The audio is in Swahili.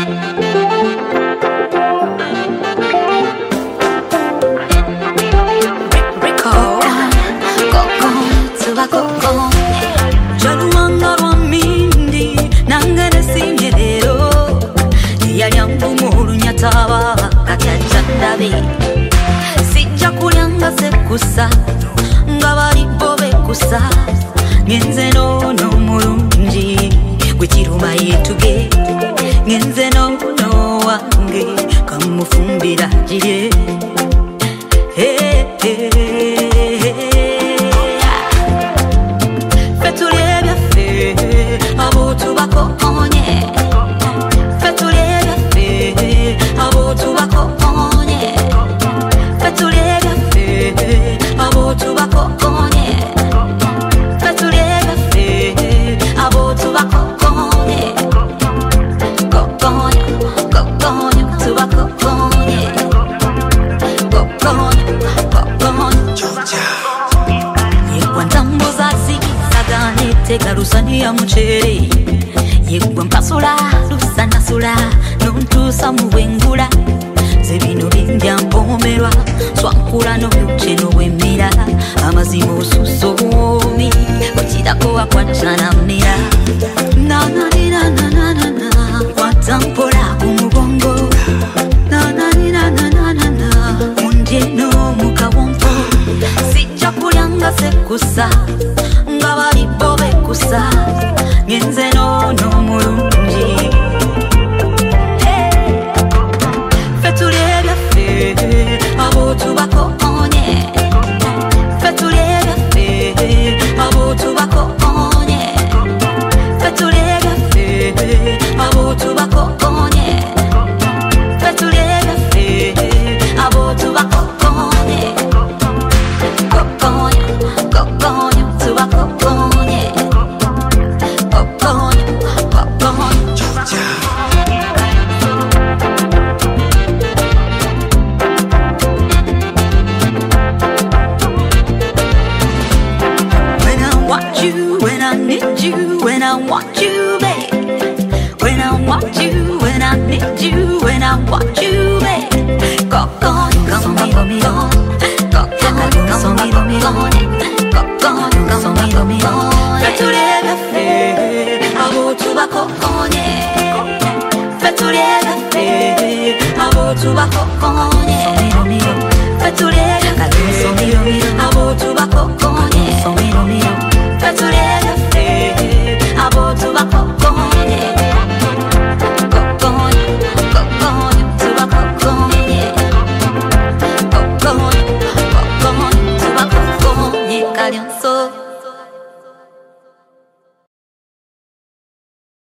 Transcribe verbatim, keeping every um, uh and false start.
Sijja kulyanga sekusa nga bali bobe kusa ngenze nono mulungi gwe kiruma yetuge ngenze nono wange kamufumbira gire fetulye byaffe abo tubakokonye fetulye byaffe abo tubakokonye fetulye byaffe abo tubakokonye fetulye byaffe abo tubakokonye kokonye kokonye tubakokonye kokonye kokonye yegwa ntambuza zigizagane tegarusani ya muchere yegwa mpasula lusanasula nontusa mu bwengula zebino bindya mpomerwa swankula n'obukyeno bw'emmira amazima osusomi okirako wakwatana mmira nananiranananana watampola ku mugongo nananiranananana ondyeno mu kawompo sijja kulyanga sekusa nga bali bo bekusa ngenze nono mulungi fetulye byaffe abo tubakokonye fetulye byaffe abo tubakokonye fetulye byaffe abo tubakokonye fetulye byaffe abo tubakokonye kokonye kokonye tubakokonye kokonye kokonye when I need you, when I want you, babe. When I want you, when I need you, when I want you, babe. Coco, come on, come on, Coco, come on, come on, Coco, come on, come on. Fetulye byaffe abo tubakokonye fetulye byaffe abo tubakokonye fetulye byaffe abo tubakokonye